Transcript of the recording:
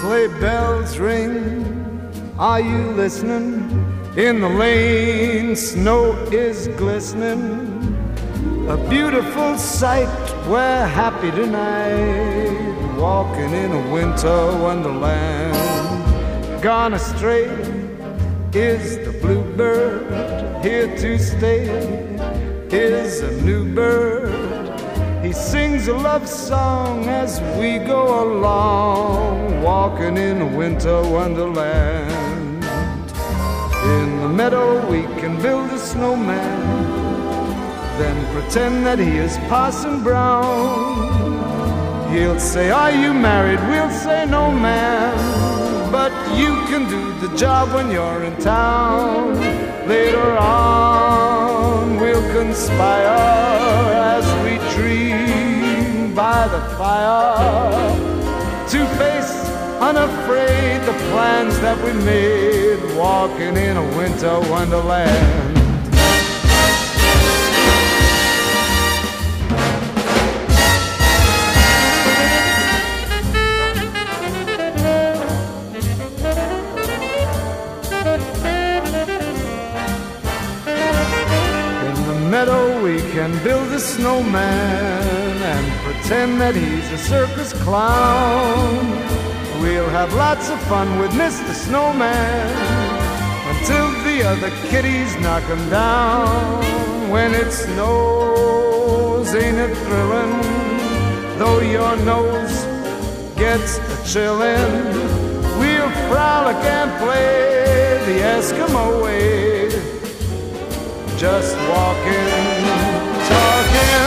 sleigh bells ring. Are you listening? In the lane, snow is glistening. A beautiful sight, we're happy tonight, walking in a winter wonderland. Gone astray is the bluebird, here to stay is a new bird. He sings a love song as we go along, walking in a winter wonderland. In the meadow we can build a snowman, then pretend that he is Parson Brown. He'll say, are you married? We'll say, no, ma'am. But you can do the job when you're in town. Later on we'll conspire as we dream by the fire, to face unafraid the plans that we made, walking in a winter wonderland. Meadow we can build a snowman and pretend that he's a circus clown. We'll have lots of fun with Mr. Snowman until the other kitties knock him down. When it snows, ain't it thrilling? Though your nose gets a chillin', we'll frolic and play the Eskimo way, just walking, talking